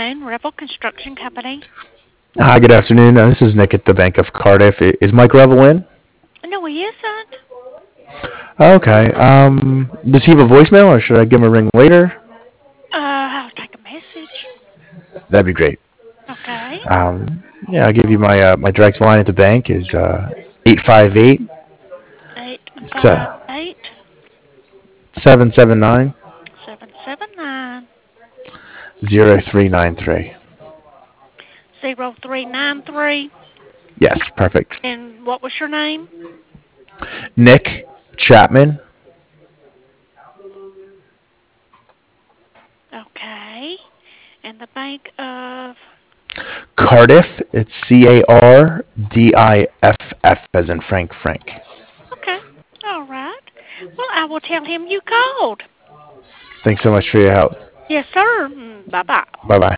afternoon, Rebel Construction Company. Hi, good afternoon. This is Nick at the Bank of Cardiff. Is Mike Revel in? No, he isn't. Okay. Does he have a voicemail, or should I give him a ring later? I'll take a message. That'd be great. Okay. Yeah, I'll give you my direct line at the bank is 858 858 779 779 0393. 0393. Yes, perfect. And what was your name? Nick Chapman, Okay. And the Bank of. Cardiff. It's Cardiff as in Frank. Okay. All right. Well, I will tell him you called. Thanks so much for your help. Yes, sir. Bye bye. Bye bye.